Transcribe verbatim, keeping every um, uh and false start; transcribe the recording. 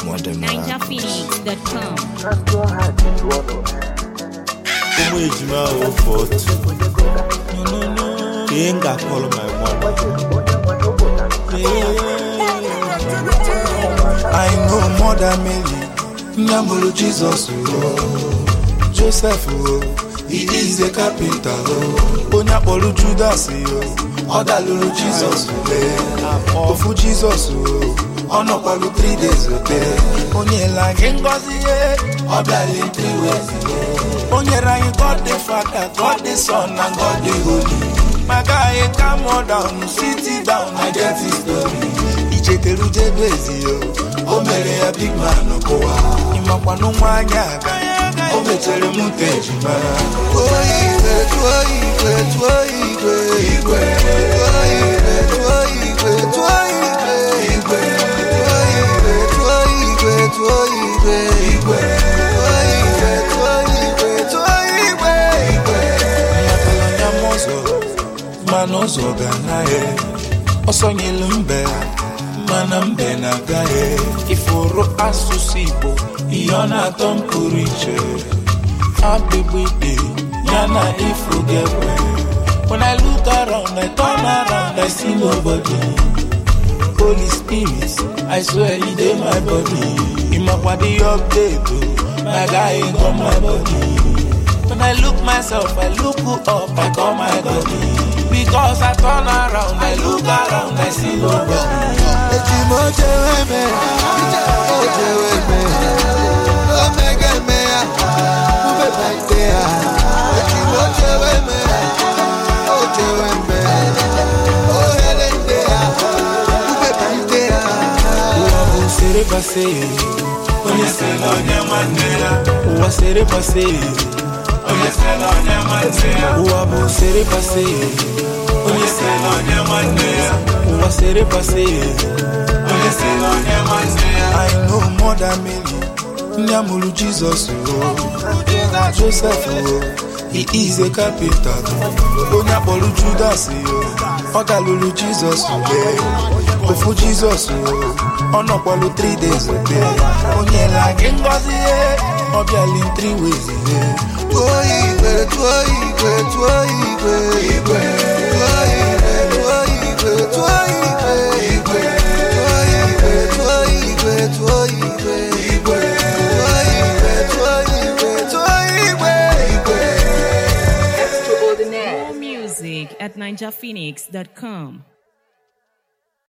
Niger Phoenix dot com. Como ejima o forte. No no no. Kenga call my mother. I know more than Mary. Nyambulu Jesus o. Joseph o. He is the carpenter o. Onyapolu Judas o. Odalulu Jesus o. Ofu Jesus o. Onokwalu three days o. Onyela ngozi e. Obali three ways. Onyera God the Father, God the Son, and God the Holy. My guy, come on down, sit it down, I get his story. Icheteru jebezi yo, o mere a big man no koa. Imakwa no wanyaga, o metere muteji mara. Oigwe, oigwe, oigwe, oigwe, oigwe, oigwe, oigwe, oigwe, oigwe, oigwe. Manozo ganae osonyelu mbe mana mbe na gae ifuru asusibo iona tompuriche abibide yana ifugewe. When I look around, I turn around, I see nobody. Holy Spirit, I swear he did my body. In my body update, my guy ain't on my body. When I look myself, I look up, I call my body. Because I turn around, I look around, I see nobody. Uabo seré passé. Onye se no nyamane, uwa seré passé. Onye se no nyamane. I know more than Mary. Nyamulu Jesus o. Joseph o. He is a carpenter. Onyapolu Judas o. Odalulu Jesus o. Ofu Jesus o. Onokwalu three days o. Onyela ngozi e. Obiali in three ways e. Toigwe, toigwe, toigwe, toigwe, toigwe, toigwe, toigwe, toigwe, toigwe, toigwe. More music at Niger Phoenix dot com.